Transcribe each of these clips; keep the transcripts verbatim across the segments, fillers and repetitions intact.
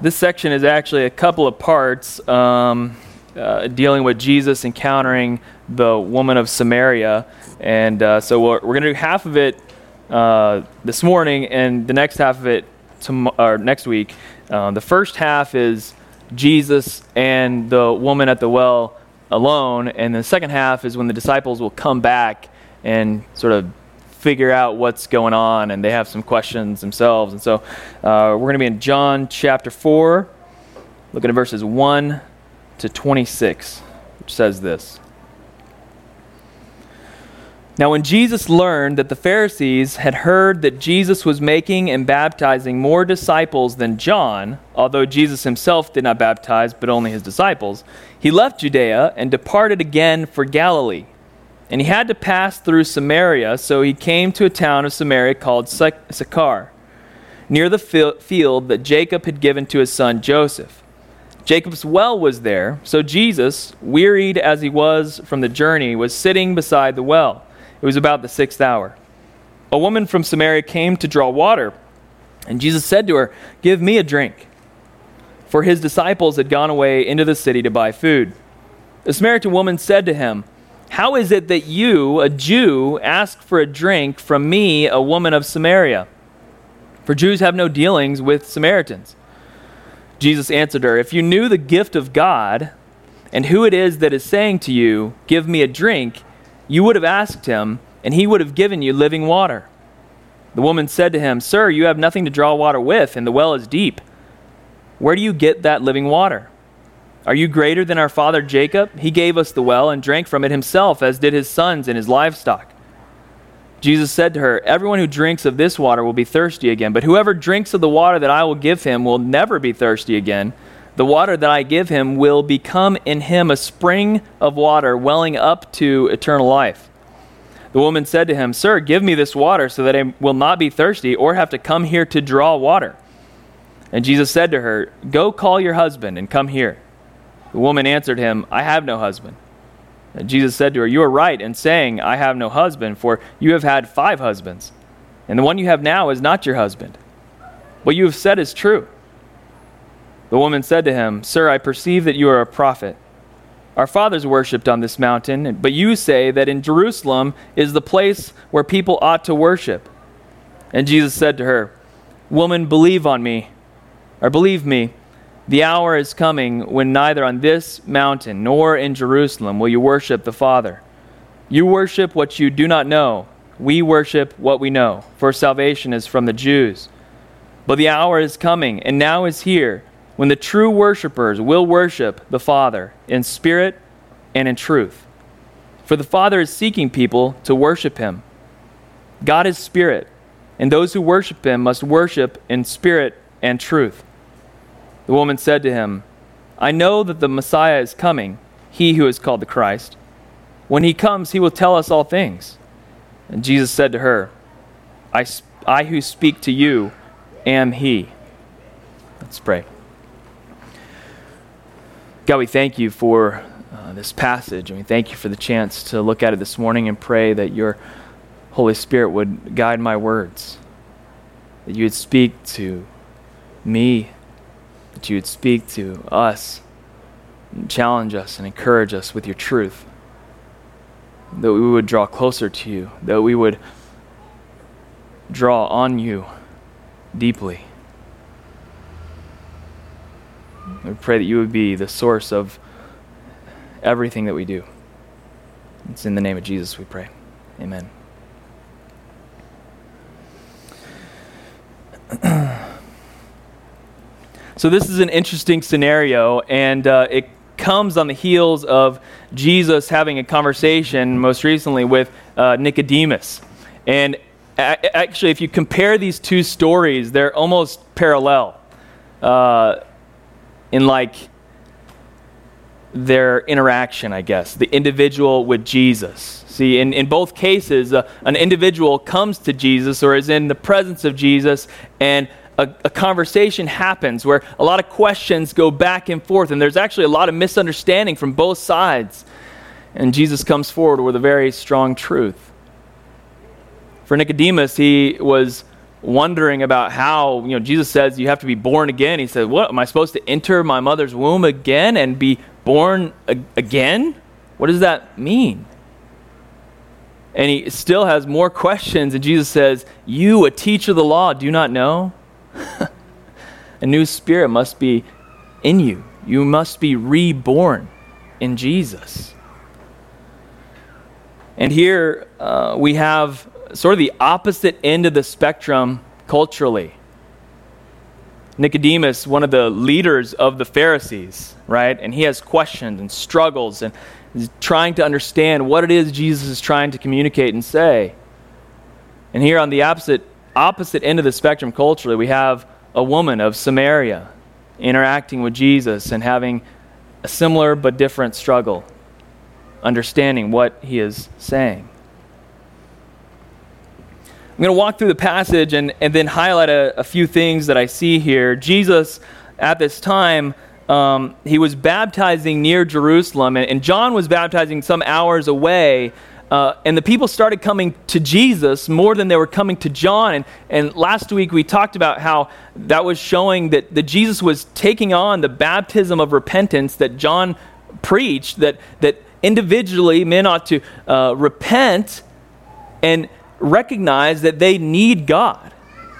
This section is actually a couple of parts um, uh, dealing with Jesus encountering the woman of Samaria. And uh, so we're, we're going to do half of it uh, this morning and the next half of it tom- or next week. Uh, the first half is Jesus and the woman at the well alone, and the second half is when the disciples will come back and sort of figure out what's going on, and they have some questions themselves. And so uh, we're going to be in John chapter four, looking at verses one to twenty-six, which says this. Now when Jesus learned that the Pharisees had heard that Jesus was making and baptizing more disciples than John, although Jesus himself did not baptize, but only his disciples, he left Judea and departed again for Galilee. And he had to pass through Samaria, so he came to a town of Samaria called Sychar, near the field that Jacob had given to his son Joseph. Jacob's well was there, so Jesus, wearied as he was from the journey, was sitting beside the well. It was about the sixth hour. A woman from Samaria came to draw water, and Jesus said to her, "Give me a drink." For his disciples had gone away into the city to buy food. The Samaritan woman said to him, "How is it that you, a Jew, ask for a drink from me, a woman of Samaria? For Jews have no dealings with Samaritans." Jesus answered her, "If you knew the gift of God, and who it is that is saying to you, 'Give me a drink,' you would have asked him, and he would have given you living water." The woman said to him, "Sir, you have nothing to draw water with, and the well is deep. Where do you get that living water? Are you greater than our father Jacob? He gave us the well and drank from it himself, as did his sons and his livestock." Jesus said to her, "Everyone who drinks of this water will be thirsty again, but whoever drinks of the water that I will give him will never be thirsty again. The water that I give him will become in him a spring of water welling up to eternal life." The woman said to him, "Sir, give me this water so that I will not be thirsty or have to come here to draw water." And Jesus said to her, "Go call your husband and come here." The woman answered him, "I have no husband." And Jesus said to her, "You are right in saying, 'I have no husband,' for you have had five husbands, and the one you have now is not your husband. What you have said is true." The woman said to him, "Sir, I perceive that you are a prophet. Our fathers worshipped on this mountain, but you say that in Jerusalem is the place where people ought to worship." And Jesus said to her, "Woman, believe on me, or believe me, the hour is coming when neither on this mountain nor in Jerusalem will you worship the Father. You worship what you do not know. We worship what we know, for salvation is from the Jews. But the hour is coming, and now is here, when the true worshipers will worship the Father in spirit and in truth. For the Father is seeking people to worship him. God is spirit, and those who worship him must worship in spirit and truth." The woman said to him, "I know that the Messiah is coming, he who is called the Christ. When he comes, he will tell us all things." And Jesus said to her, I, I who speak to you am he." Let's pray. God, we thank you for uh, this passage, and we thank you for the chance to look at it this morning and pray that your Holy Spirit would guide my words, that you would speak to me, that you would speak to us, and challenge us and encourage us with your truth, that we would draw closer to you, that we would draw on you deeply. We pray that you would be the source of everything that we do. It's in the name of Jesus we pray. Amen. So this is an interesting scenario, and uh, it comes on the heels of Jesus having a conversation most recently with uh, Nicodemus. And a- actually, if you compare these two stories, they're almost parallel. Uh, in like their interaction, I guess, the individual with Jesus. See, in, in both cases, uh, an individual comes to Jesus or is in the presence of Jesus, and a, a conversation happens where a lot of questions go back and forth, and there's actually a lot of misunderstanding from both sides. And Jesus comes forward with a very strong truth. For Nicodemus, he was wondering about how, you know, Jesus says you have to be born again. He said, what, am I supposed to enter my mother's womb again and be born a- again? What does that mean? And he still has more questions, and Jesus says, you, a teacher of the law, do not know? A new spirit must be in you. You must be reborn in Jesus. And here uh, we have sort of the opposite end of the spectrum culturally. Nicodemus, one of the leaders of the Pharisees, right? And he has questions and struggles and is trying to understand what it is Jesus is trying to communicate and say. And here on the opposite opposite end of the spectrum culturally, we have a woman of Samaria interacting with Jesus and having a similar but different struggle, understanding what he is saying. I'm going to walk through the passage and, and then highlight a, a few things that I see here. Jesus, at this time, um, he was baptizing near Jerusalem, and, and John was baptizing some hours away, uh, and the people started coming to Jesus more than they were coming to John. And, and last week we talked about how that was showing that, that Jesus was taking on the baptism of repentance that John preached, that, that individually men ought to uh, repent and recognize that they need God.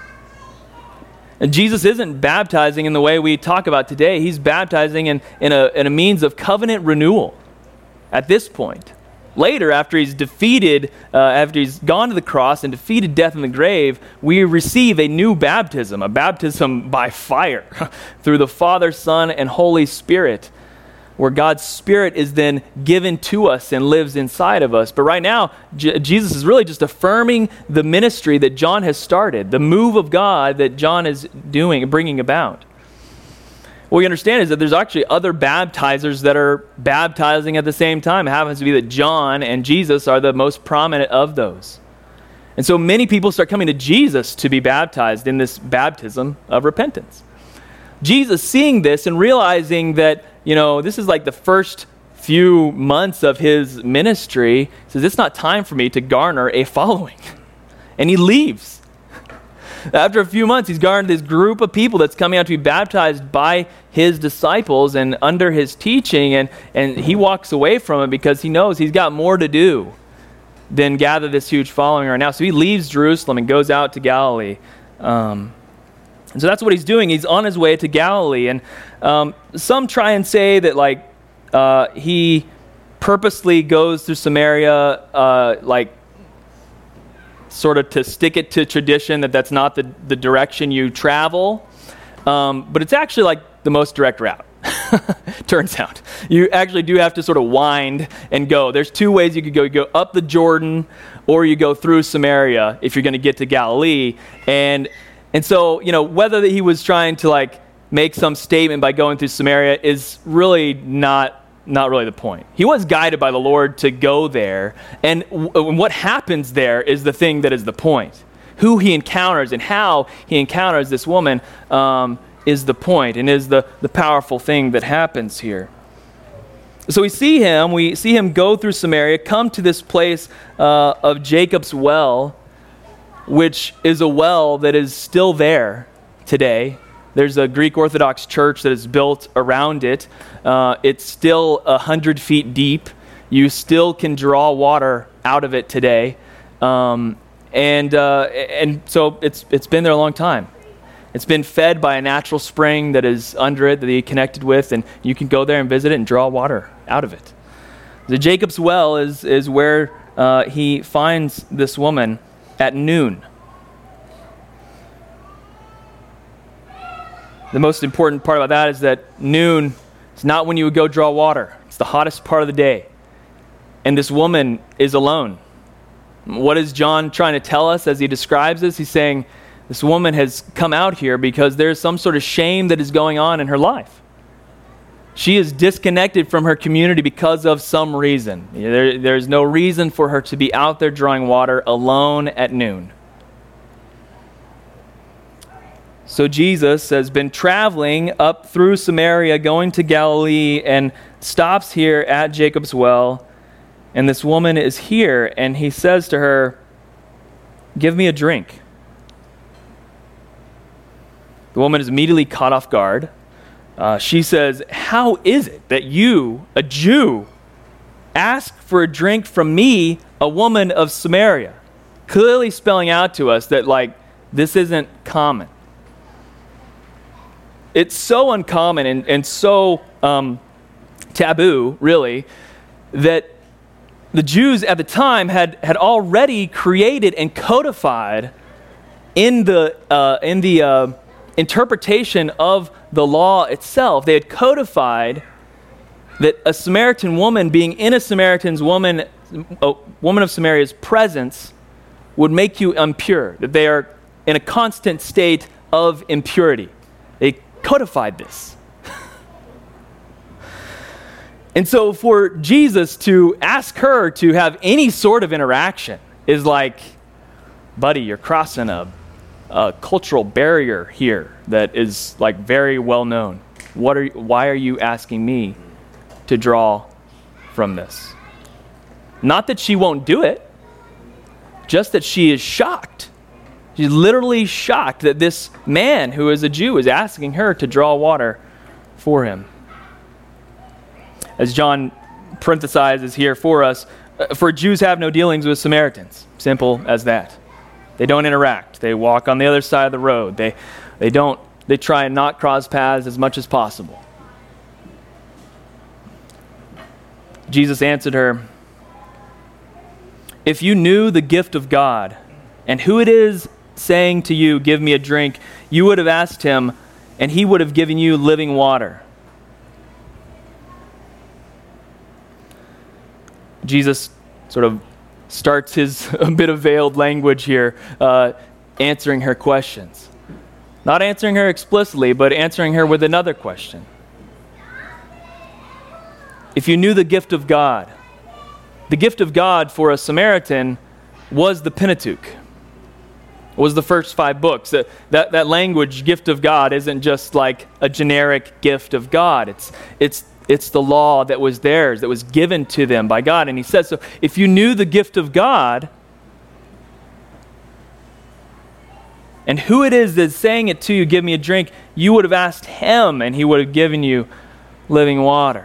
And Jesus isn't baptizing in the way we talk about today. He's baptizing in, in, a, in a means of covenant renewal at this point. Later, after he's defeated, uh, after he's gone to the cross and defeated death in the grave, we receive a new baptism, a baptism by fire through the Father, Son, and Holy Spirit, where God's Spirit is then given to us and lives inside of us. But right now, J- Jesus is really just affirming the ministry that John has started, the move of God that John is doing and bringing about. What we understand is that there's actually other baptizers that are baptizing at the same time. It happens to be that John and Jesus are the most prominent of those. And so many people start coming to Jesus to be baptized in this baptism of repentance. Jesus, seeing this and realizing that, you know, this is like the first few months of his ministry, says, it's not time for me to garner a following. And he leaves. After a few months, he's garnered this group of people that's coming out to be baptized by his disciples and under his teaching, and, and he walks away from it because he knows he's got more to do than gather this huge following right now. So he leaves Jerusalem and goes out to Galilee. Um, and so that's what he's doing. He's on his way to Galilee. And um, some try and say that like uh, he purposely goes through Samaria uh, like sort of to stick it to tradition, that that's not the, the direction you travel. Um, but it's actually like the most direct route, turns out. You actually do have to sort of wind and go. There's two ways you could go. You go up the Jordan, or you go through Samaria if you're going to get to Galilee. And and so, you know, whether he was trying to like make some statement by going through Samaria is really not Not really the point. He was guided by the Lord to go there, and w- what happens there is the thing that is the point. Who he encounters and how he encounters this woman um, is the point, and is the, the powerful thing that happens here. So we see him, we see him go through Samaria, come to this place uh, of Jacob's well, which is a well that is still there today. There's a Greek Orthodox church that is built around it. Uh, it's still a hundred feet deep. You still can draw water out of it today, um, and uh, and so it's it's been there a long time. It's been fed by a natural spring that is under it that he connected with, and you can go there and visit it and draw water out of it. The Jacob's well is is where uh, he finds this woman at noon. The most important part about that is that noon is not when you would go draw water. It's the hottest part of the day. And this woman is alone. What is John trying to tell us as he describes this? He's saying this woman has come out here because there's some sort of shame that is going on in her life. She is disconnected from her community because of some reason. There, there's no reason for her to be out there drawing water alone at noon. So Jesus has been traveling up through Samaria, going to Galilee, and stops here at Jacob's well. And this woman is here, and he says to her, "Give me a drink." The woman is immediately caught off guard. Uh, she says, "How is it that you, a Jew, ask for a drink from me, a woman of Samaria?" Clearly spelling out to us that, like, this isn't common. It's so uncommon and, and so um, taboo, really, that the Jews at the time had, had already created and codified in the uh, in the uh, interpretation of the law itself. They had codified that a Samaritan woman being in a Samaritan's woman, a woman of Samaria's presence would make you impure, that they are in a constant state of impurity. They codified this. And so for Jesus to ask her to have any sort of interaction is like, buddy, you're crossing a, a cultural barrier here that is like very well known. What are why are you asking me to draw from this? Not that she won't do it, just that she is shocked. She's literally shocked that this man who is a Jew is asking her to draw water for him. As John parenthesizes here for us, for Jews have no dealings with Samaritans. Simple as that. They don't interact. They walk on the other side of the road. They they don't they try and not cross paths as much as possible. Jesus answered her, "If you knew the gift of God and who it is saying to you, 'Give me a drink,' you would have asked him, and he would have given you living water." Jesus sort of starts his a bit of veiled language here, uh, answering her questions. Not answering her explicitly, but answering her with another question. If you knew the gift of God, the gift of God for a Samaritan was the Pentateuch, was the first five books. That, that, that language, gift of God, isn't just like a generic gift of God. It's, it's It's the law that was theirs, that was given to them by God. And he says, so if you knew the gift of God, and who it is that's saying it to you, 'Give me a drink,' you would have asked him, and he would have given you living water.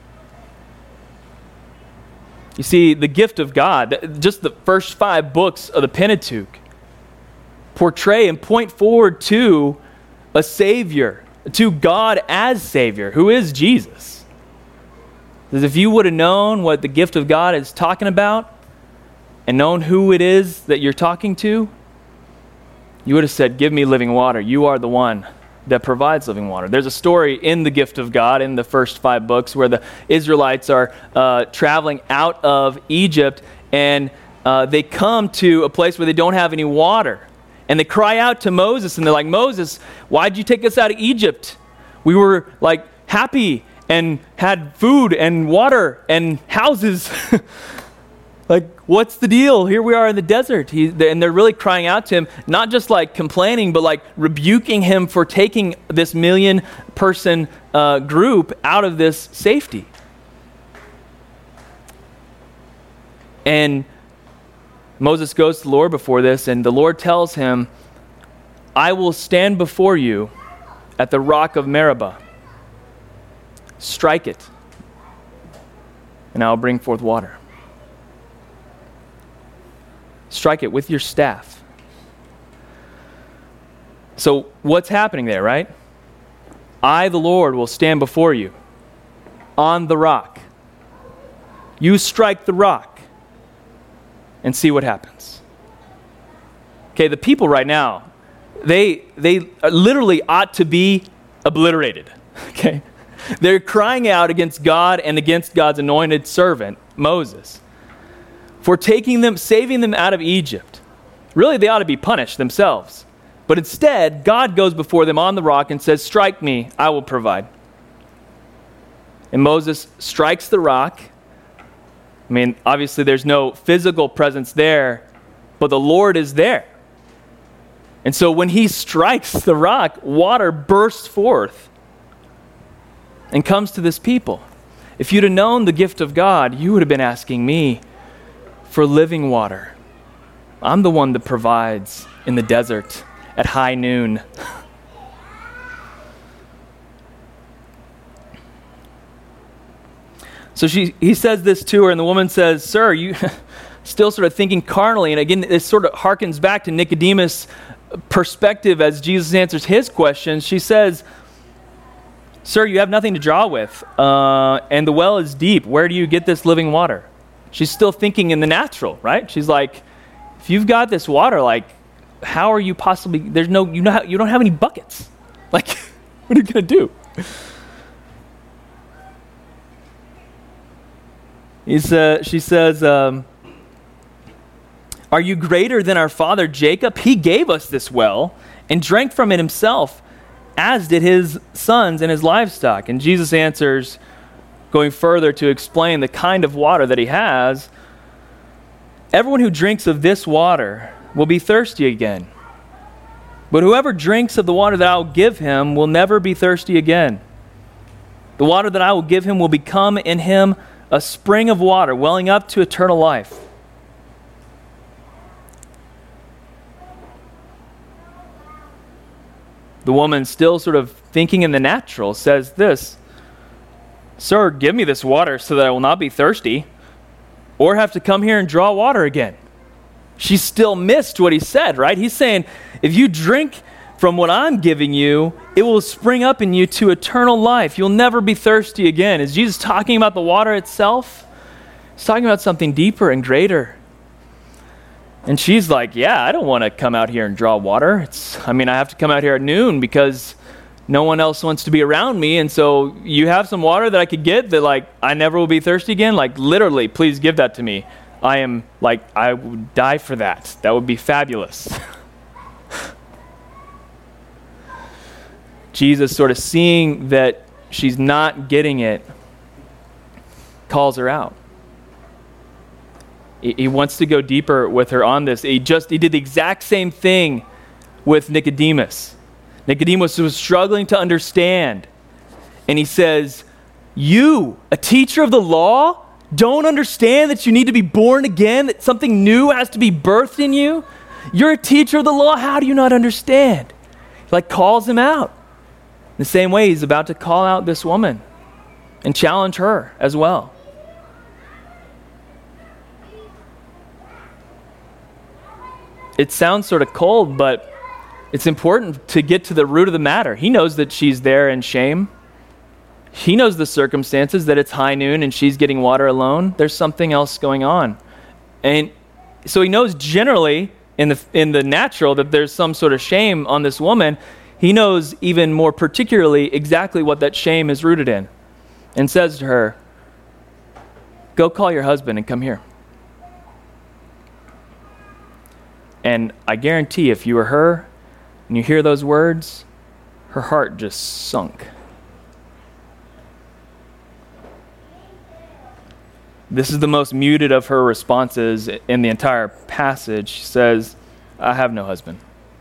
You see, the gift of God, just the first five books of the Pentateuch, portray and point forward to a Savior, to God as Savior, who is Jesus. Because if you would have known what the gift of God is talking about and known who it is that you're talking to, you would have said, 'Give me living water. You are the one that provides living water.'" There's a story in the gift of God in the first five books where the Israelites are uh, traveling out of Egypt, and uh, they come to a place where they don't have any water. And they cry out to Moses, and they're like, "Moses, why'd you take us out of Egypt? We were like happy and had food and water and houses. Like, what's the deal? Here we are in the desert." He, and they're really crying out to him, not just like complaining, but like rebuking him for taking this million person uh, group out of this safety. And Moses goes to the Lord before this, and the Lord tells him, "I will stand before you at the rock of Meribah. Strike it, and I will bring forth water." Strike it with your staff. So what's happening there, right? I, the Lord, will stand before you on the rock. You strike the rock and see what happens. Okay, the people right now, they they literally ought to be obliterated. Okay? They're crying out against God and against God's anointed servant, Moses, for taking them, saving them out of Egypt. Really, they ought to be punished themselves. But instead, God goes before them on the rock and says, "Strike me, I will provide." And Moses strikes the rock. I mean, obviously there's no physical presence there, but the Lord is there. And so when he strikes the rock, water bursts forth and comes to this people. If you'd have known the gift of God, you would have been asking me for living water. I'm the one that provides in the desert at high noon. So she, he says this to her, and the woman says, "Sir, you still sort of thinking carnally." And again, this sort of harkens back to Nicodemus' perspective as Jesus answers his questions. She says, "Sir, you have nothing to draw with, uh, and the well is deep. Where do you get this living water?" She's still thinking in the natural, right? She's like, if you've got this water, like, how are you possibly, there's no, you know, you don't have any buckets. Like, what are you going to do? He's, uh, she says, um, "Are you greater than our father Jacob? He gave us this well and drank from it himself, as did his sons and his livestock." And Jesus answers, going further to explain the kind of water that he has, "Everyone who drinks of this water will be thirsty again. But whoever drinks of the water that I will give him will never be thirsty again. The water that I will give him will become in him a spring of water welling up to eternal life." The woman, still sort of thinking in the natural, says this, "Sir, give me this water so that I will not be thirsty or have to come here and draw water again." She still missed what he said, right? He's saying, if you drink from what I'm giving you, it will spring up in you to eternal life. You'll never be thirsty again. Is Jesus talking about the water itself? He's talking about something deeper and greater. And she's like, yeah, I don't want to come out here and draw water. It's, I mean, I have to come out here at noon because no one else wants to be around me. And so you have some water that I could get that, like, I never will be thirsty again? Like, literally, please give that to me. I am, like, I would die for that. That would be fabulous. Jesus, sort of seeing that she's not getting it, calls her out. He, he wants to go deeper with her on this. He just he did the exact same thing with Nicodemus. Nicodemus was struggling to understand. And he says, "You, a teacher of the law, don't understand that you need to be born again, that something new has to be birthed in you? You're a teacher of the law. How do you not understand?" He like calls him out. In the same way, he's about to call out this woman and challenge her as well. It sounds sort of cold, but it's important to get to the root of the matter. He knows that she's there in shame. He knows the circumstances, that it's high noon and she's getting water alone. There's something else going on. And so he knows generally in the in the natural that there's some sort of shame on this woman. He knows even more particularly exactly what that shame is rooted in, and says to her, "Go call your husband and come here." And I guarantee if you were her and you hear those words, her heart just sunk. This is the most muted of her responses in the entire passage. She says, "I have no husband."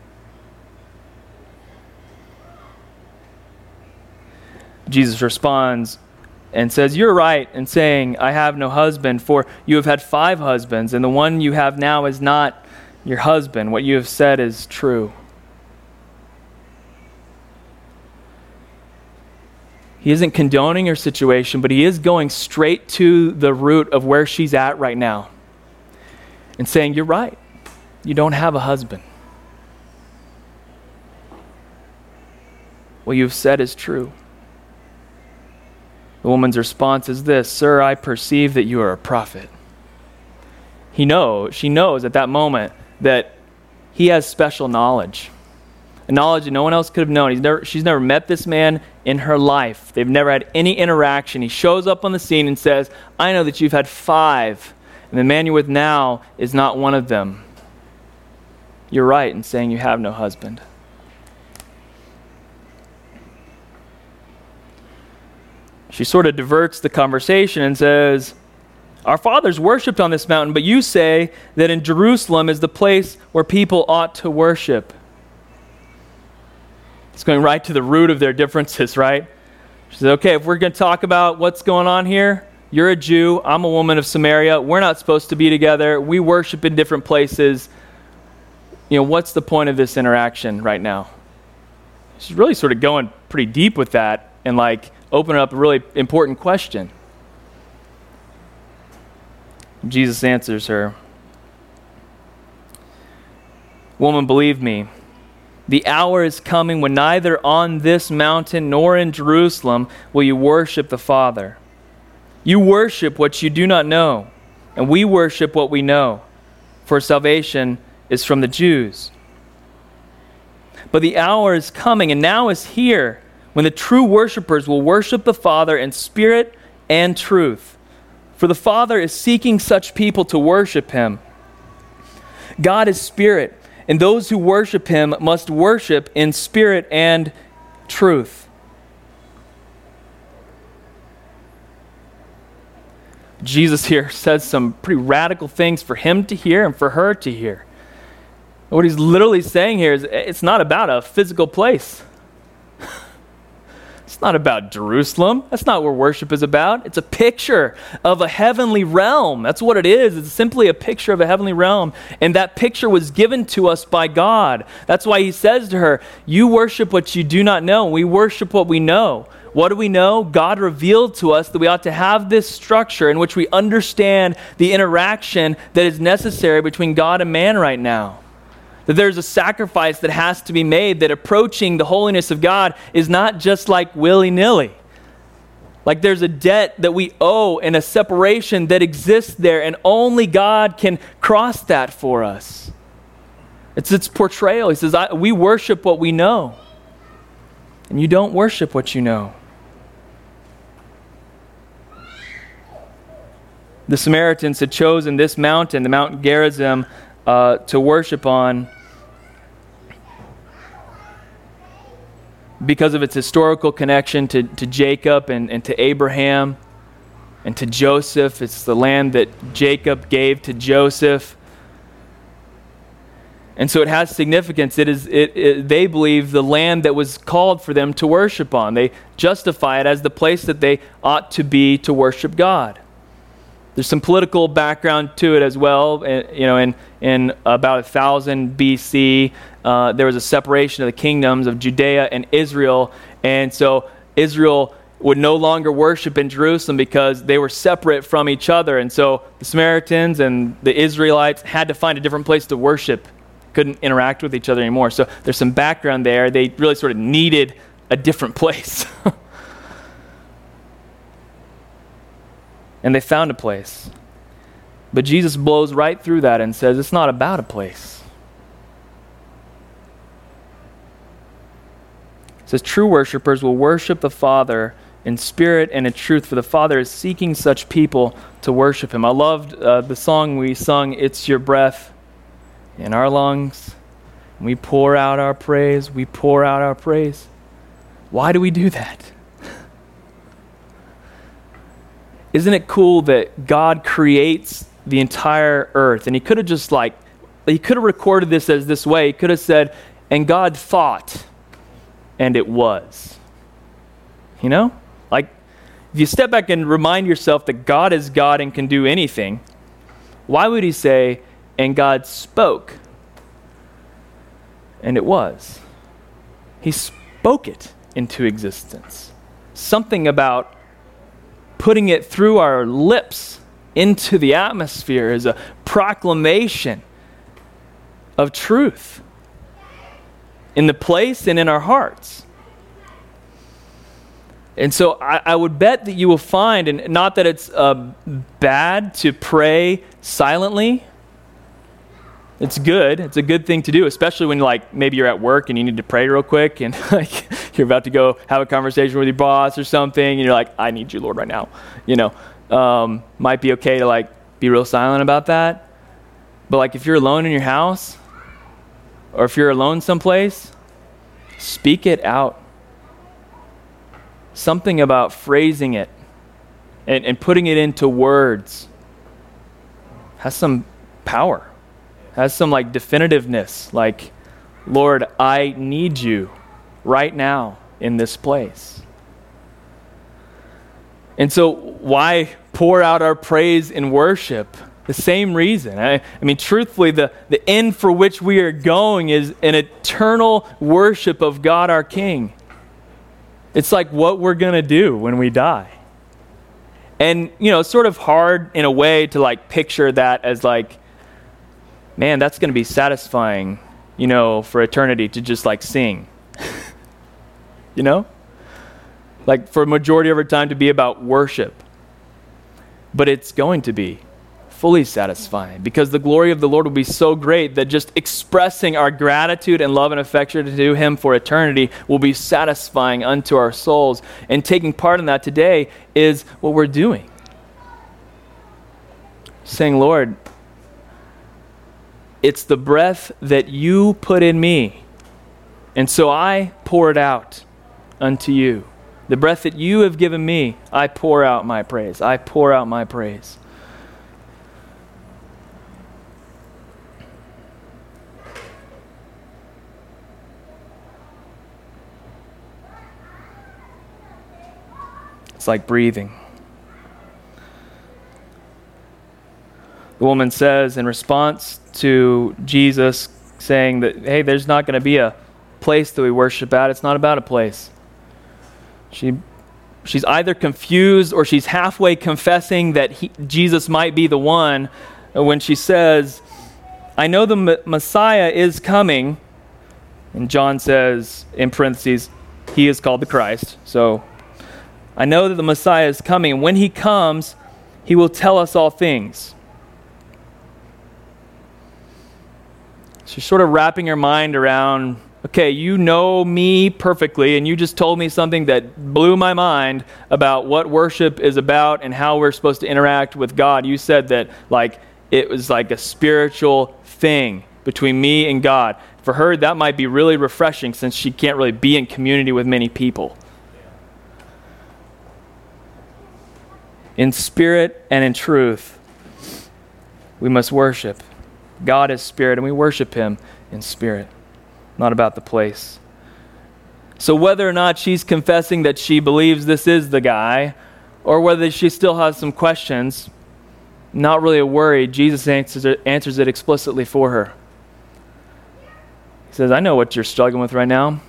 Jesus responds and says, "You're right in saying, 'I have no husband,' for you have had five husbands, and the one you have now is not your husband. What you have said is true." He isn't condoning her situation, but he is going straight to the root of where she's at right now and saying, "You're right. You don't have a husband. What you've said is true." The woman's response is this, "Sir, I perceive that you are a prophet." He knows, she knows at that moment that he has special knowledge. A knowledge that no one else could have known. He's never, she's never met this man in her life. They've never had any interaction. He shows up on the scene and says, "I know that you've had five, and the man you're with now is not one of them. You're right in saying you have no husband." She sort of diverts the conversation and says, "Our fathers worshipped on this mountain, but you say that in Jerusalem is the place where people ought to worship." It's going right to the root of their differences, right? She says, okay, if we're going to talk about what's going on here, you're a Jew, I'm a woman of Samaria, we're not supposed to be together, we worship in different places. You know, what's the point of this interaction right now? She's really sort of going pretty deep with that and like opening up a really important question. Jesus answers her, "Woman, believe me, the hour is coming when neither on this mountain nor in Jerusalem will you worship the Father. You worship what you do not know, and we worship what we know, for salvation is from the Jews. But the hour is coming, and now is here, when the true worshipers will worship the Father in spirit and truth. For the Father is seeking such people to worship him. God is spirit, and those who worship him must worship in spirit and truth." Jesus here says some pretty radical things for him to hear and for her to hear. What he's literally saying here is it's not about a physical place. It's not about Jerusalem. That's not what worship is about. It's a picture of a heavenly realm. That's what it is. It's simply a picture of a heavenly realm. And that picture was given to us by God. That's why he says to her, "You worship what you do not know. We worship what we know." What do we know? God revealed to us that we ought to have this structure in which we understand the interaction that is necessary between God and man right now. That there's a sacrifice that has to be made, that approaching the holiness of God is not just like willy-nilly. Like there's a debt that we owe and a separation that exists there, and only God can cross that for us. It's its portrayal. He says, I, we worship what we know, and you don't worship what you know. The Samaritans had chosen this mountain, the Mount Gerizim, uh, to worship on because of its historical connection to, to Jacob and, and to Abraham and to Joseph. It's the land that Jacob gave to Joseph. And so it has significance. It is, it, it, they believe, the land that was called for them to worship on. They justify it as the place that they ought to be to worship God. There's some political background to it as well. You know, in, in about one thousand B C, uh, there was a separation of the kingdoms of Judea and Israel. And so Israel would no longer worship in Jerusalem because they were separate from each other. And so the Samaritans and the Israelites had to find a different place to worship. Couldn't interact with each other anymore. So there's some background there. They really sort of needed a different place. And they found a place. But Jesus blows right through that and says, it's not about a place. It says, true worshipers will worship the Father in spirit and in truth, for the Father is seeking such people to worship him. I loved uh, the song we sung, "It's Your Breath in Our Lungs. We pour out our praise, we pour out our praise." Why do we do that? Isn't it cool that God creates the entire earth? And he could have just like, he could have recorded this as this way. He could have said, and God thought, and it was. You know? Like, if you step back and remind yourself that God is God and can do anything, why would he say, and God spoke, and it was? He spoke it into existence. Something about putting it through our lips into the atmosphere is a proclamation of truth in the place and in our hearts. And so I, I would bet that you will find, and not that it's uh, bad to pray silently. It's good. It's a good thing to do, especially when like maybe you're at work and you need to pray real quick, and like you're about to go have a conversation with your boss or something, and you're like, I need you, Lord, right now. You know, um, might be okay to like be real silent about that. But like if you're alone in your house, or if you're alone someplace, speak it out. Something about phrasing it and, and putting it into words has some power. Has some like definitiveness, like, Lord, I need you right now in this place. And so why pour out our praise in worship? The same reason. I, I mean, truthfully, the, the end for which we are going is an eternal worship of God our King. It's like what we're going to do when we die. And, you know, it's sort of hard in a way to like picture that as like, man, that's going to be satisfying, you know, for eternity to just like sing. You know? Like for a majority of our time to be about worship. But it's going to be fully satisfying because the glory of the Lord will be so great that just expressing our gratitude and love and affection to him for eternity will be satisfying unto our souls. And taking part in that today is what we're doing. Saying, Lord, it's the breath that you put in me, and so I pour it out unto you. The breath that you have given me, I pour out my praise. I pour out my praise. It's like breathing. The woman says in response to Jesus saying that, hey, there's not going to be a place that we worship at. It's not about a place. She, she's either confused or she's halfway confessing that he, Jesus might be the one when she says, I know the M- Messiah is coming. And John says, in parentheses, he is called the Christ. So I know that the Messiah is coming. And when he comes, he will tell us all things. She's sort of wrapping her mind around, okay, you know me perfectly, and you just told me something that blew my mind about what worship is about and how we're supposed to interact with God. You said that like it was like a spiritual thing between me and God. For her, that might be really refreshing since she can't really be in community with many people. In spirit and in truth, we must worship. God is spirit, and we worship him in spirit, not about the place. So whether or not she's confessing that she believes this is the guy, or whether she still has some questions, not really a worry, Jesus answers it, answers it explicitly for her. He says, I know what you're struggling with right now.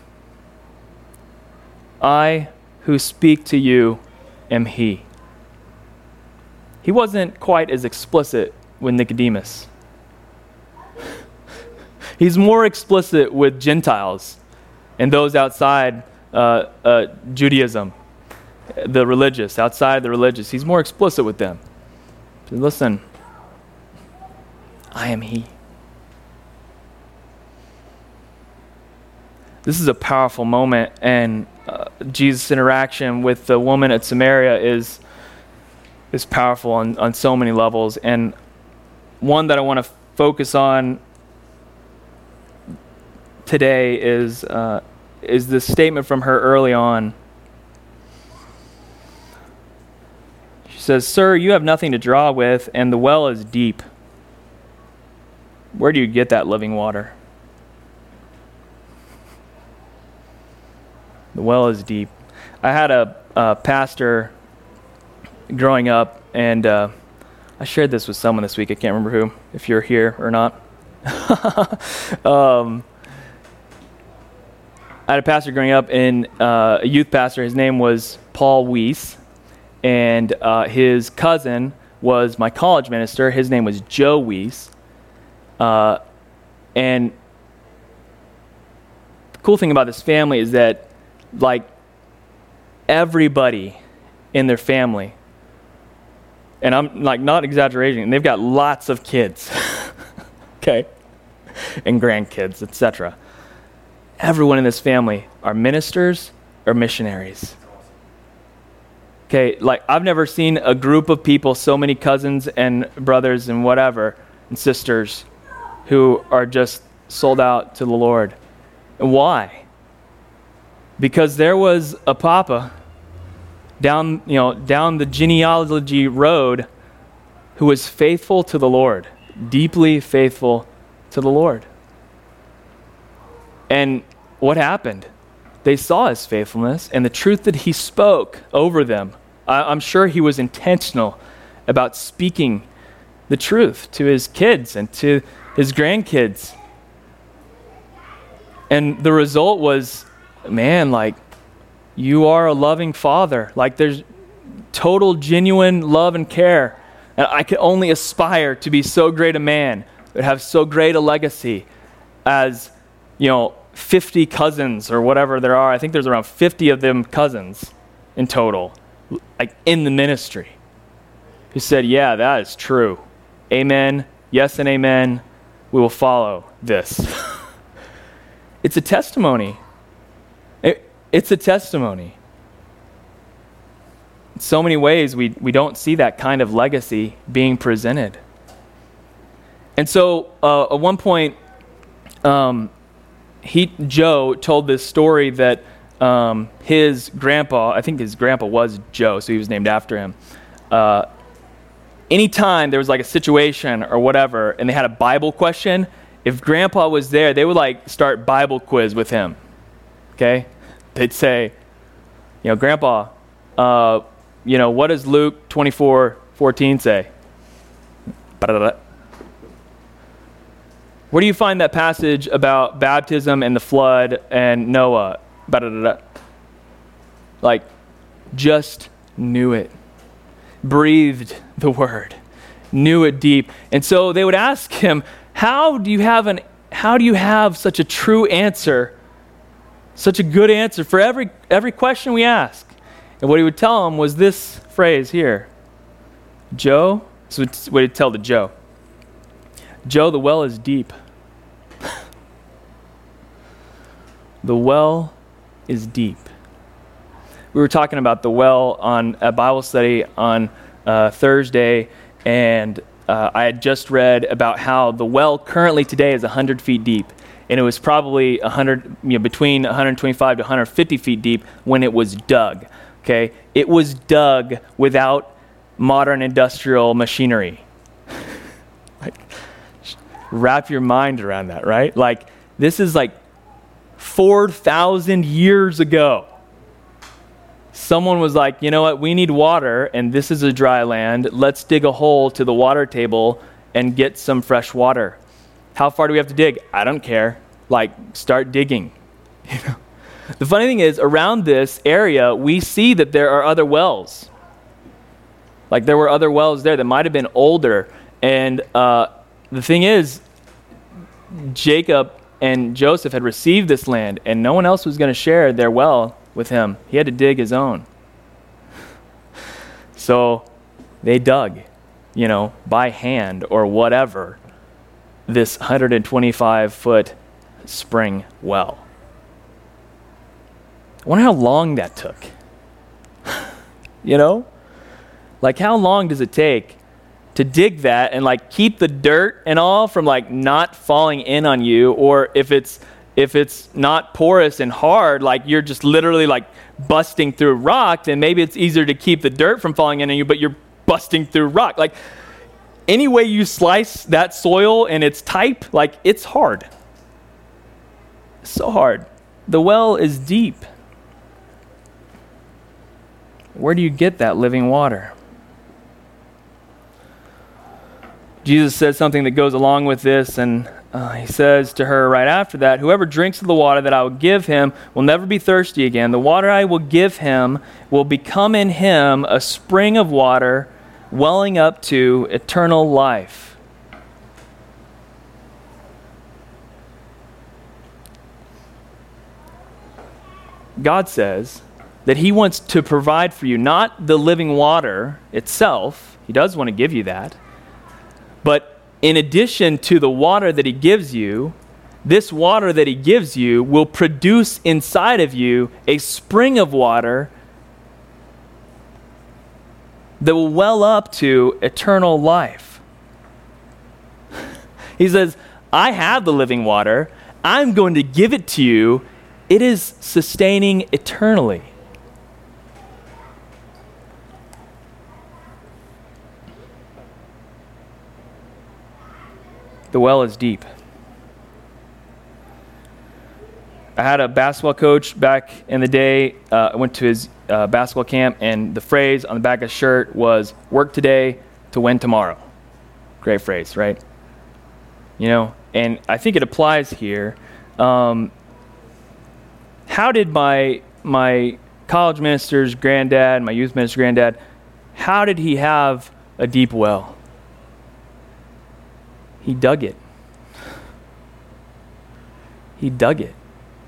I who speak to you am he. He wasn't quite as explicit with Nicodemus. He's more explicit with Gentiles and those outside uh, uh, Judaism, the religious, outside the religious. He's more explicit with them. So listen, I am he. This is a powerful moment, and uh, Jesus' interaction with the woman at Samaria is is powerful on, on so many levels. And one that I want to focus on today is uh, is this statement from her early on. She says, Sir, you have nothing to draw with, and the well is deep. Where do you get that living water? The well is deep. I had a, a pastor growing up, and uh, I shared this with someone this week. I can't remember who, if you're here or not. um, I had a pastor growing up, and uh, a youth pastor. His name was Paul Weiss, and uh, his cousin was my college minister. His name was Joe Weiss. Uh, and the cool thing about this family is that, like, everybody in their family, and I'm like not exaggerating, they've got lots of kids, okay, and grandkids, et cetera. Everyone in this family are ministers or missionaries. Okay, like I've never seen a group of people, so many cousins and brothers and whatever, and sisters, who are just sold out to the Lord. And why? Because there was a papa down, you know, down the genealogy road who was faithful to the Lord, deeply faithful to the Lord. And what happened? They saw his faithfulness and the truth that he spoke over them. I, I'm sure he was intentional about speaking the truth to his kids and to his grandkids. And the result was, man, like, you are a loving father. Like, there's total, genuine love and care. And I could only aspire to be so great a man, but have so great a legacy as, you know, fifty cousins or whatever there are. I think there's around fifty of them cousins in total, like in the ministry, who said, yeah, that is true. Amen. Yes and amen. We will follow this. It's a testimony. It, it's a testimony. In so many ways, we, we don't see that kind of legacy being presented. And so uh, at one point, um, he Joe told this story that um, his grandpa, I think his grandpa was Joe, so he was named after him. Uh, anytime there was like a situation or whatever, and they had a Bible question, if grandpa was there, they would like start Bible quiz with him. Okay? They'd say, you know, grandpa, uh, you know, what does Luke twenty-four fourteen say? Where do you find that passage about baptism and the flood and Noah? Like, just knew it. Breathed the word. Knew it deep. And so they would ask him, how do you have an how do you have such a true answer, such a good answer for every every question we ask? And what he would tell them was this phrase here. Joe, so what he'd tell to Joe. Joe, the well is deep. The well is deep. We were talking about the well on a Bible study on uh, Thursday, and uh, I had just read about how the well currently today is one hundred feet deep, and it was probably one hundred, you know, between one hundred twenty-five to one hundred fifty feet deep when it was dug. Okay, it was dug without modern industrial machinery. Like, wrap your mind around that, right? Like, this is like four thousand years ago. Someone was like, you know what, we need water, and this is a dry land. Let's dig a hole to the water table and get some fresh water. How far do we have to dig? I don't care. Like, start digging. You know? The funny thing is, around this area, we see that there are other wells. Like, there were other wells there that might have been older. And uh, the thing is, Jacob and Joseph had received this land, and no one else was going to share their well with him. He had to dig his own. So they dug, you know, by hand or whatever, this one hundred twenty-five foot spring well. I wonder how long that took. You know? Like, how long does it take to dig that and like keep the dirt and all from like not falling in on you? Or if it's if it's not porous and hard, like you're just literally like busting through rock, then maybe it's easier to keep the dirt from falling in on you, but you're busting through rock. Like, any way you slice that soil and its type, like, it's hard. So hard. The well is deep. Where do you get that living water? Jesus says something that goes along with this, and uh, he says to her right after that, whoever drinks of the water that I will give him will never be thirsty again. The water I will give him will become in him a spring of water welling up to eternal life. God says that he wants to provide for you not the living water itself. He does want to give you that. But in addition to the water that he gives you, this water that he gives you will produce inside of you a spring of water that will well up to eternal life. He says, I have the living water. I'm going to give it to you. It is sustaining eternally. The well is deep. I had a basketball coach back in the day. Uh, I went to his uh, basketball camp, and the phrase on the back of his shirt was, work today to win tomorrow. Great phrase, right? You know, and I think it applies here. Um, how did my my college minister's granddad, my youth minister's granddad, How did he have a deep well? He dug it. He dug it.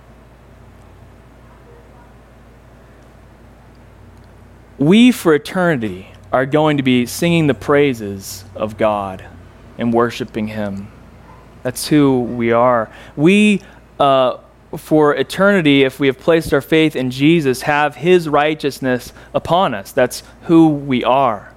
We, for eternity, are going to be singing the praises of God and worshiping him. That's who we are. We, uh, for eternity, if we have placed our faith in Jesus, have his righteousness upon us. That's who we are.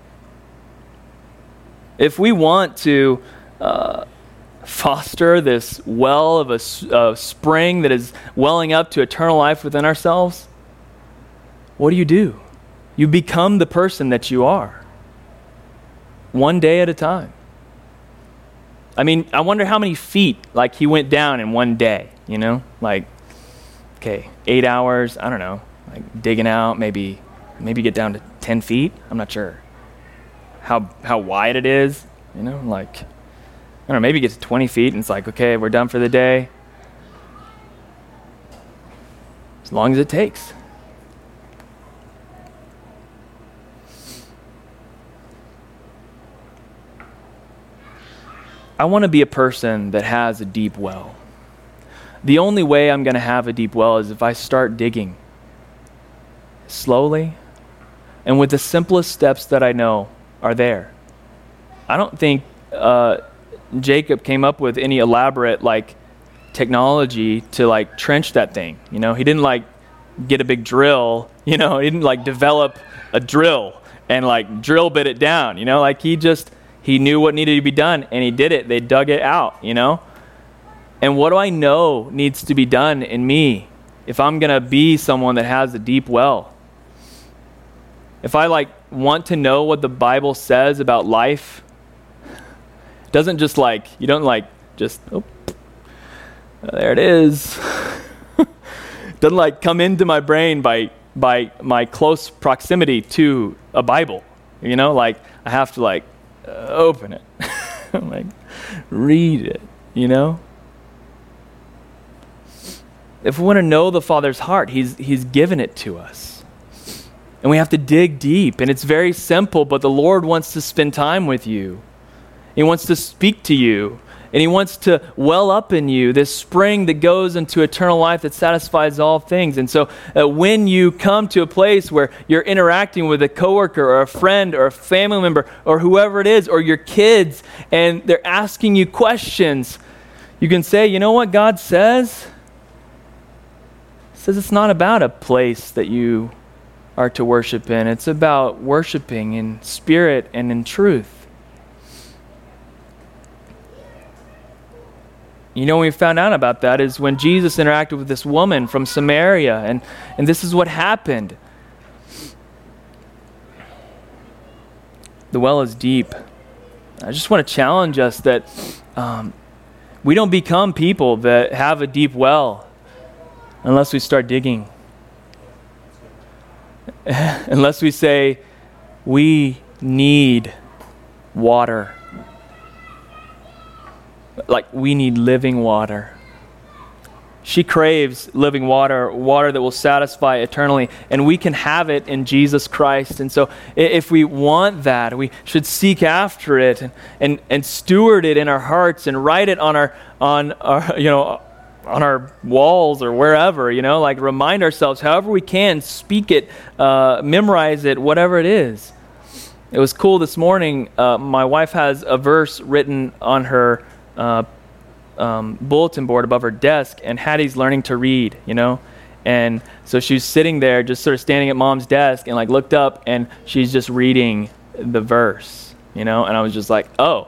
If we want to uh, foster this well of a uh, spring that is welling up to eternal life within ourselves, what do you do? You become the person that you are, one day at a time. I mean, I wonder how many feet, like, he went down in one day, you know? Like, okay, eight hours, I don't know, like digging out, maybe maybe get down to ten feet, I'm not sure. How how wide it is, you know? Like, I don't know, maybe get to twenty feet and it's like, okay, we're done for the day. As long as it takes. I want to be a person that has a deep well. The only way I'm going to have a deep well is if I start digging slowly and with the simplest steps that I know are there. I don't think uh, Jacob came up with any elaborate like technology to like trench that thing. You know, he didn't like get a big drill. You know, he didn't like develop a drill and like drill bit it down. You know, like he just He knew what needed to be done, and he did it. They dug it out, you know? And what do I know needs to be done in me if I'm going to be someone that has a deep well? If I, like, want to know what the Bible says about life, it doesn't just, like, you don't, like, just, oh, there it is. It doesn't, like, come into my brain by by my close proximity to a Bible, you know? Like, I have to, like, Uh, open it, like read it, you know? If we want to know the Father's heart, he's he's given it to us. And we have to dig deep, and it's very simple, but the Lord wants to spend time with you. He wants to speak to you, and he wants to well up in you this spring that goes into eternal life that satisfies all things. And so uh, when you come to a place where you're interacting with a coworker or a friend or a family member or whoever it is, or your kids, and they're asking you questions, you can say, you know what God says? He says it's not about a place that you are to worship in. It's about worshiping in spirit and in truth. You know, when we found out about that is when Jesus interacted with this woman from Samaria, and, and this is what happened. The well is deep. I just want to challenge us that um, we don't become people that have a deep well unless we start digging. Unless we say, we need water. Like, we need living water. She craves living water, water that will satisfy eternally, and we can have it in Jesus Christ. And so if we want that, we should seek after it and, and, and steward it in our hearts and write it on our, on our, you know, on our walls or wherever, you know, like remind ourselves however we can, speak it, uh, memorize it, whatever it is. It was cool this morning. Uh, my wife has a verse written on her Uh, um, bulletin board above her desk, and Hattie's learning to read, you know, and so she's sitting there just sort of standing at mom's desk and like looked up and she's just reading the verse, you know, and I was just like, oh,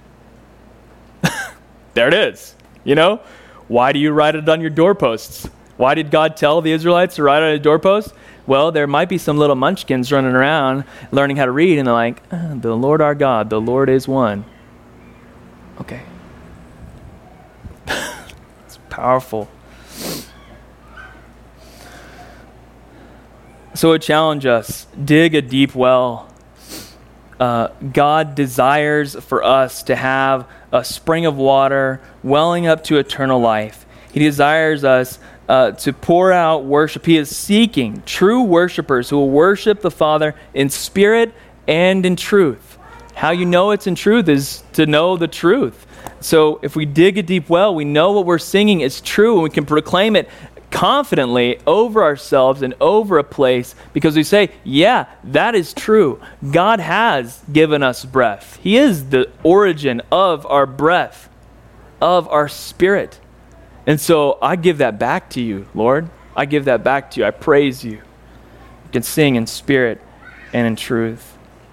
there it is, you know. Why do you write it on your doorposts? Why did God tell the Israelites to write it on a doorpost? Well, there might be some little munchkins running around learning how to read, and they're like, oh, the Lord our God, the Lord is one. Okay. Powerful. So it challenge us, dig a deep well. Uh, God desires for us to have a spring of water welling up to eternal life. He desires us uh, to pour out worship. He is seeking true worshipers who will worship the Father in spirit and in truth. How you know it's in truth is to know the truth. So if we dig a deep well, we know what we're singing is true, and we can proclaim it confidently over ourselves and over a place, because we say, yeah, that is true. God has given us breath. He is the origin of our breath, of our spirit. And so I give that back to you, Lord. I give that back to you. I praise you. You can sing in spirit and in truth.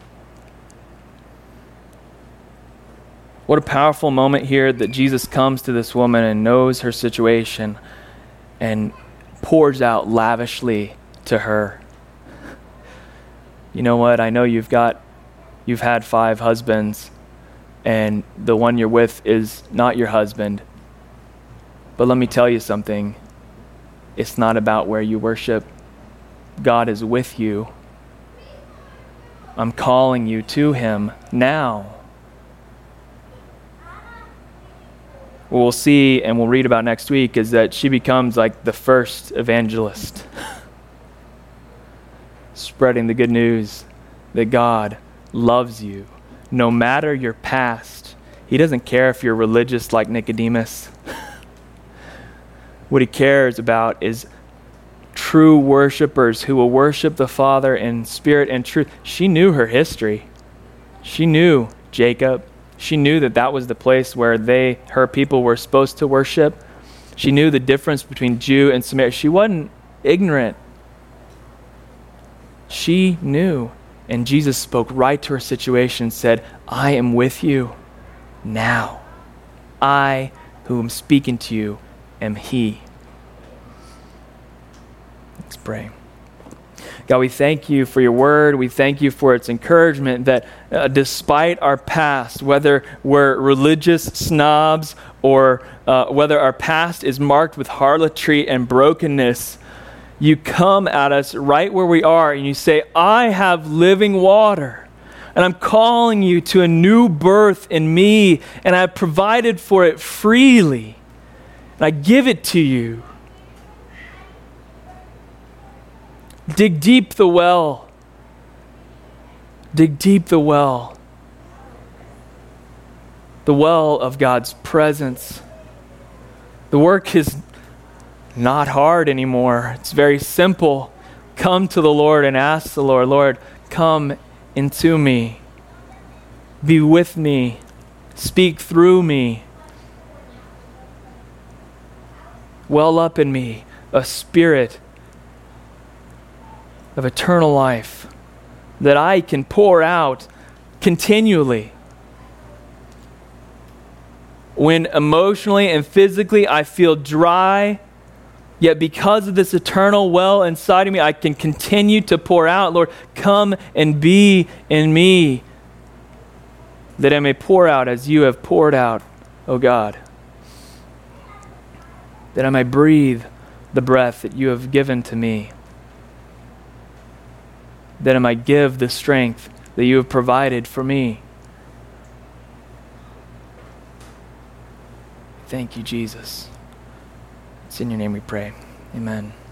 What a powerful moment here that Jesus comes to this woman and knows her situation and pours out lavishly to her. You know what? I know you've got, you've had five husbands, and the one you're with is not your husband. But let me tell you something. It's not about where you worship. God is with you. I'm calling you to him now. What we'll see and we'll read about next week is that she becomes like the first evangelist, spreading the good news that God loves you no matter your past. He doesn't care if you're religious like Nicodemus. What he cares about is true worshipers who will worship the Father in spirit and truth. She knew her history. She knew Jacob. She knew that that was the place where they, her people, were supposed to worship. She knew the difference between Jew and Samaritan. She wasn't ignorant. She knew. And Jesus spoke right to her situation and said, I am with you now. I, who am speaking to you, am he. Let's pray. God, we thank you for your word. We thank you for its encouragement that uh, despite our past, whether we're religious snobs or uh, whether our past is marked with harlotry and brokenness, you come at us right where we are and you say, I have living water and I'm calling you to a new birth in me, and I've provided for it freely, and I give it to you. Dig deep the well. Dig deep the well. The well of God's presence. The work is not hard anymore. It's very simple. Come to the Lord and ask the Lord, Lord, come into me. Be with me. Speak through me. Well up in me a spirit of eternal life that I can pour out continually. When emotionally and physically I feel dry, yet because of this eternal well inside of me, I can continue to pour out. Lord, come and be in me, that I may pour out as you have poured out, O God. That I may breathe the breath that you have given to me. That I might give the strength that you have provided for me. Thank you, Jesus. It's in your name we pray. Amen.